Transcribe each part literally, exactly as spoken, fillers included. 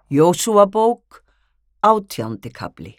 Jósúabók, átjándi kafli.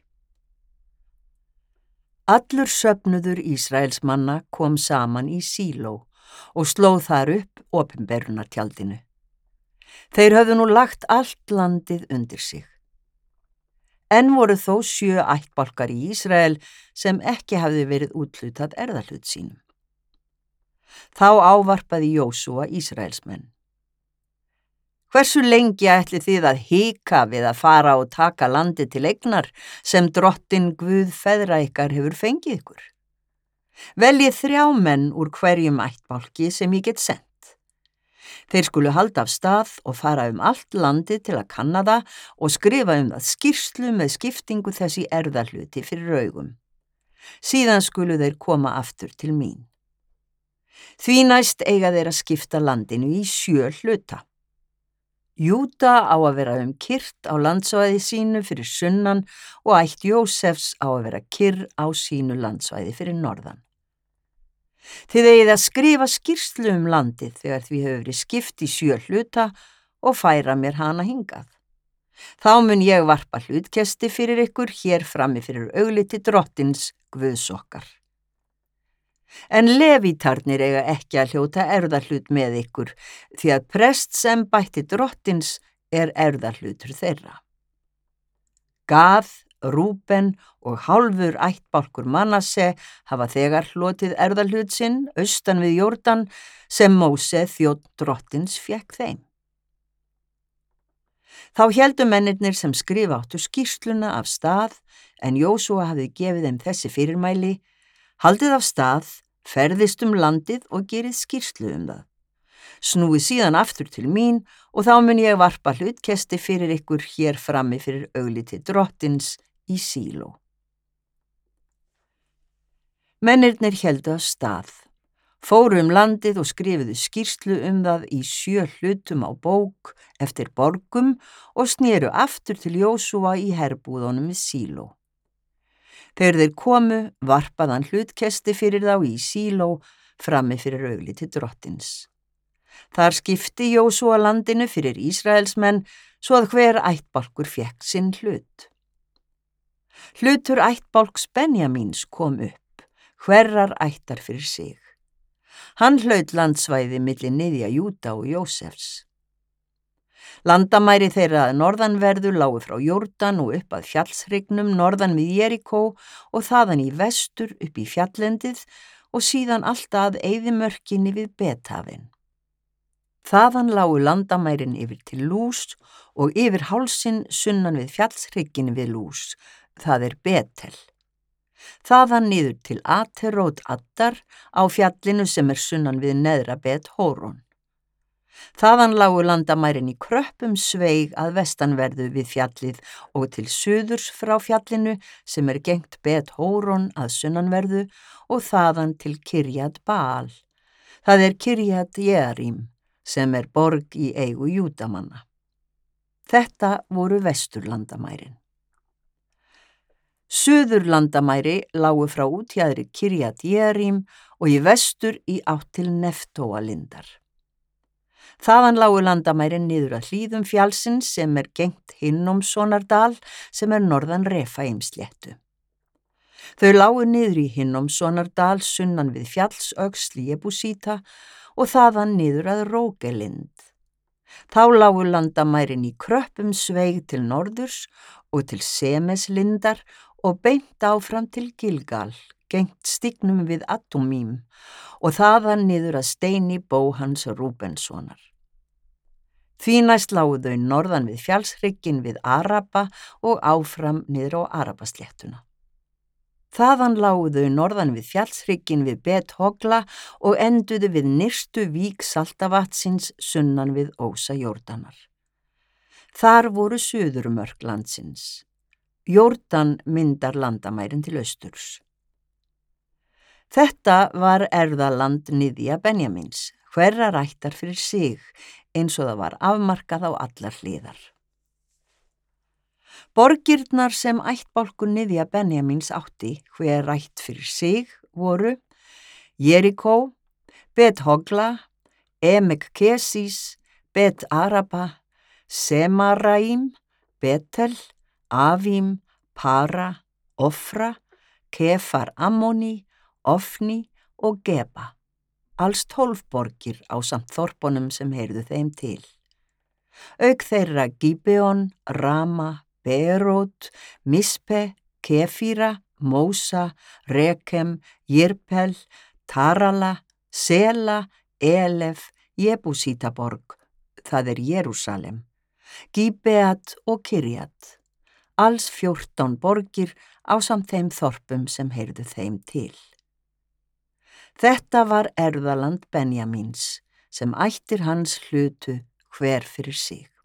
Allur söfnuður Ísraelsmanna kom saman í Síló og slóð þar upp opinberunartjaldinu. Þeir höfðu nú lagt allt landið undir sig. Enn voru þó sjö ættbálkar í Ísrael sem ekki hafði verið úthlutað erfðahlut sínum. Þá ávarpaði Jósúa Ísraelsmenn. Hversu lengi ætlið þið að hika við að fara og taka landið til eignar sem Drottinn Guð feðra ykkar hefur fengið ykkur? Veljið þrjá menn úr hverjum ættbálki sem ég get sent. Þeir skulu halda af stað og fara um allt landið til að kanna það og skrifa um það skýrslu með skiptingu þess í erfðahluti fyrir augum. Síðan skulu þeir koma aftur til mín. Því næst eiga þeir að skipta landinu í sjö hluta. Júda á að vera um kyrrt á landsvæði sínu fyrir sunnan og ætt Jósefs á að vera kyrr á sínu landsvæði fyrir norðan. Þið eigið að skrifa skýrslu um landið þegar því hefur verið skipt í sjö hluta og færa mér hana hingað. Þá mun ég varpa hlutkesti fyrir ykkur hér frammi fyrir augliti Drottins Guðs okkar. En levítarnir eiga ekki að hljóta erfðahlut með ykkur, því að prestsembætti Drottins er erfðahlutur þeirra. Gað, Rúben og hálfur ættbálkur Manasse hafa þegar hlotið erfðahlut sinn austan við Jórdan sem Móse þjónn Drottins fékk þeim. Þá héldu mennirnir sem skrifa áttu skýrsluna af stað, en Jósúa hafði gefið þeim þessi fyrirmæli: haldið af stað, ferðist um landið og gerið skýrslu um það. Snúið síðan aftur til mín og þá mun ég varpa hlutkesti fyrir ykkur hér frammi fyrir augliti Drottins í Síló. Mennirnir héldu af stað, fóru um landið og skrifuðu skýrslu um það í sjö hlutum á bók eftir borgum og snéru aftur til Jósúa í herbúðunum við Síló. Þegar þeir komu, varpaði hann hlutkesti fyrir þá í Síló frammi fyrir augliti Drottins. Þar skipti Jósúa landinu fyrir Ísraelsmenn svo að hver ættbálkur fékk sinn hlut. Hlutur ættbálks Benjamíns kom upp, hverrar ættar fyrir sig. Hann hlaut landsvæði milli niðja Júda og Jósefs. Landamæri þeirra að norðanverðu lágu frá Jórdan og upp að fjallshryggnum norðan við Jerikó og þaðan í vestur upp í fjallendið og síðan allt að eyðimörkinni við Bethafin. Þaðan lágu landamærin yfir til Lús og yfir hálsinn sunnan við fjallshrygginn við Lús, það er Betel. Þaðan niður til Aterót Addar á fjallinu sem er sunnan við neðra Bet-Hóron. Þaðan lágu landamærin í kröppum sveig að vestanverðu við fjallið og til suðurs frá fjallinu sem er gengt Bet-Hóron að sunnanverðu og þaðan til Kirjat Baal. Það er Kirjat Jearim sem er borg í eigu Júdamanna. Þetta voru vesturlandamærin. Suðurlandamæri lágu frá útjaðri Kirjat Jearim og í vestur í átt til Neftóalindar. Þaðan lágu landamærin niður að hlíðum fjallsins sem er gengt Hinnomsonardal sem er norðan Refaimsléttu. Þau lágu niður í Hinnomsonardal sunnan við fjallsöxl Jebúsíta og þaðan niður að Rógelind. Þá lágu landamærin í kröppum sveig til norðurs og til Semeslindar og beint áfram til Gilgal, gengt stígnum við Adumím og þaðan niður að steini Bóhans Rúbenssonar. Því næst lágu þau norðan við fjallshrygginn við Araba og áfram niður á Arabasléttuna. Þaðan lágu þau norðan við fjallshrygginn við Bet-Hogla og enduðu við nyrstu vík Saltavatsins sunnan við ósa Jórdanar. Þar voru suðurmörk landsins. Jórdan myndar landamærin til austurs. Þetta var erfðaland niðja Benjamíns, hverrar ættar fyrir sig, eins og það var afmarkað á allar hliðar. Borgirnar sem ættbálkur niðja Benjamíns átti, hver ætt fyrir sig, voru Jerikó, Bet-Hogla, Emek-Kesis, Bet-Araba, Semaraím, Betel, Avím, Para, Ofra, Kefar Ammoni, Ofni og Geba. Alls tólf borgir á samt þorpunum sem heyrðu þeim til. Auk þeirra Gibeon, Rama, Berót, Mispe, Kefíra, Mósa, Rekem, Jirpel, Tarala, Sela, Elef, Jebúsítaborg, það er Jerúsalem, Gibeat og Kirjat. Alls fjórtán borgir á samt þeim þorpum sem heyrðu þeim til. Þetta var erfðaland Benjamíns, sem ættir hans hlutu hver fyrir sig.